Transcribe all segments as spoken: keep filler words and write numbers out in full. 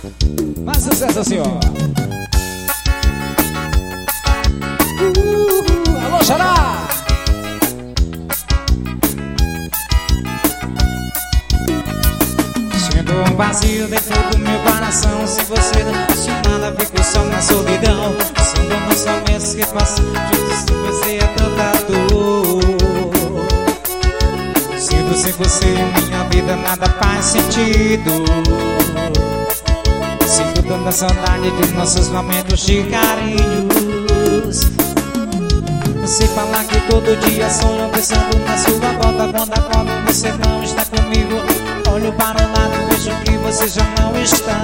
Mais sucesso assim, ó. Uh, alô, Xará! Sinto um vazio dentro do meu coração. Se você não fosse nada, fico só na solidão. São tantos momentos que passam juntos sem você, é tanta dor. Sinto sem você em minha vida nada faz sentido. Sinto tanta saudade de nossos momentos de carinhos. Você fala que todo dia sonho pensando na sua volta. Quando acordo você não está comigo. Olho para o lado e vejo que você já não está.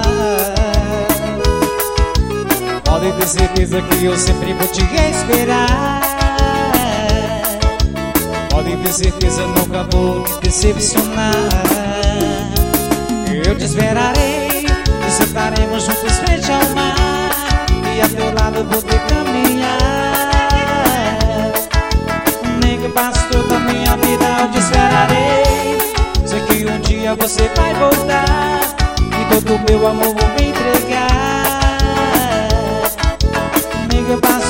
Pode ter certeza que eu sempre vou te esperar. Pode ter certeza, nunca vou te decepcionar. Eu te esperarei, e sentaremos juntos frente ao mar, e a teu lado vou te caminhar. Nem que passe toda a minha vida eu te esperarei. Sei que um dia você vai voltar, e todo o meu amor vou me entregar. Nem que passe